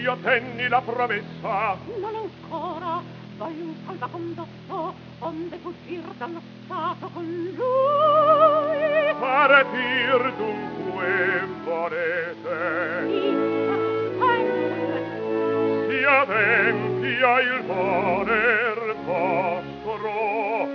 io tenni la promessa. Non ancora, voglio un salvacondotto, onde fuggir dallo stato con lui. Partir dunque volete. Si adempia il voler vostro.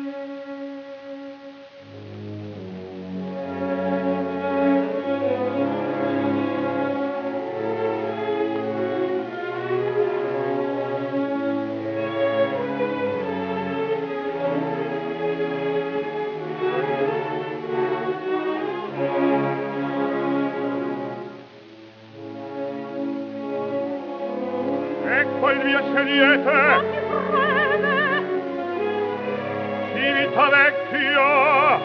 Scegliete Civitavecchia.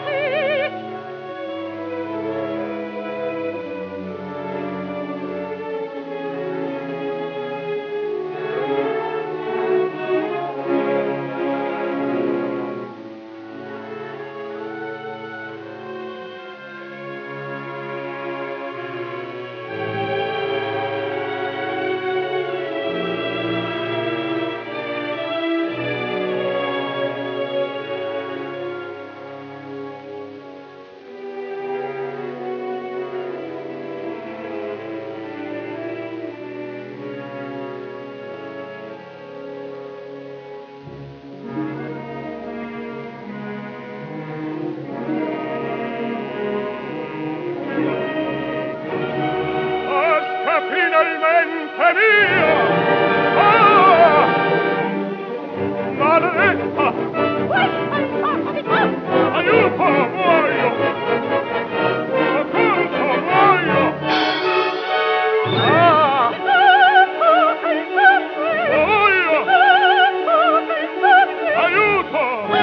Finalmente mia! Ah! Maledetta! Aiuto, muoio! Soccorso, muoio! Ah! Muoio! Aiuto!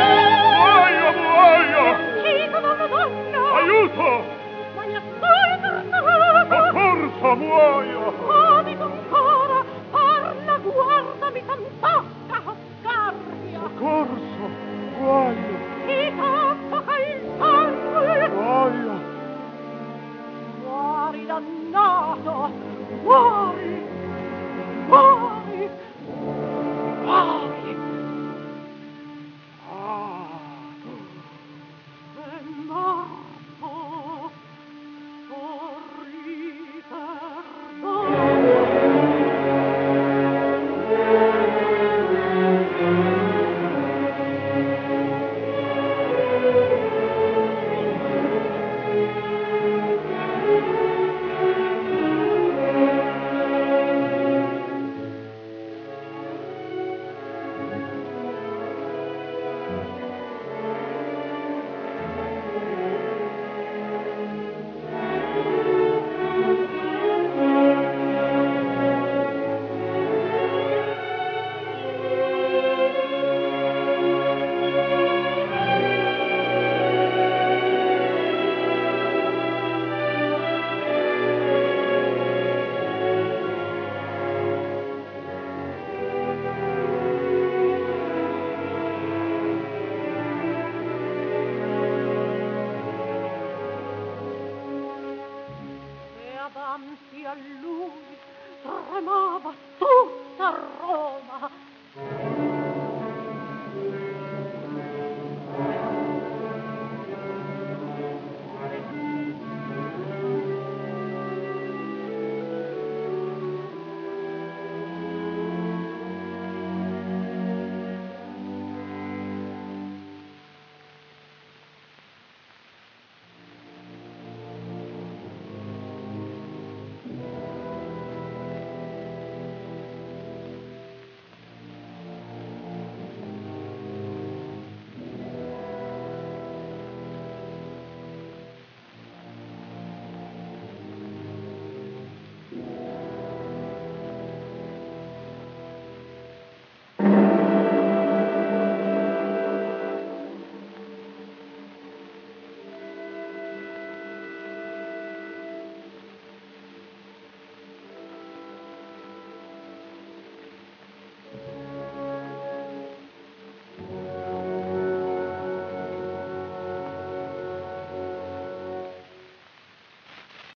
Muoio! Aiuto! Soccorso, muoio! Ancora, parla, guardami, tant'occa, scarpia. Soccorso, muoio! Ti tocca il sangue. Muoio! Muori, dannato, muori, muori, muori. Ah! È morto, davanti a lui tremava tutta Roma.